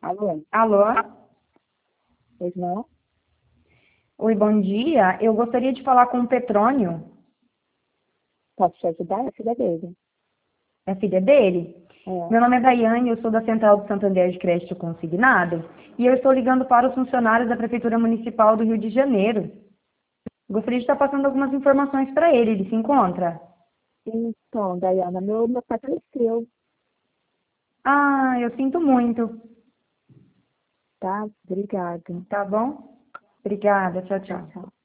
Alô? Alô? Pois não? Oi, bom dia. Eu gostaria de falar com o Petrônio, Posso te ajudar? É filha dele. é filha dele. É. Meu nome é Daiane, eu sou da Central do Santander de Crédito Consignado e eu estou ligando para os funcionários da Prefeitura Municipal do Rio de Janeiro. Gostaria de estar passando algumas informações para ele. Ele se encontra? Então, Dayana, meu pai faleceu, Ah, eu sinto muito. tá? Obrigada. Tá bom? Obrigada. Tchau, Tchau, tchau. tchau.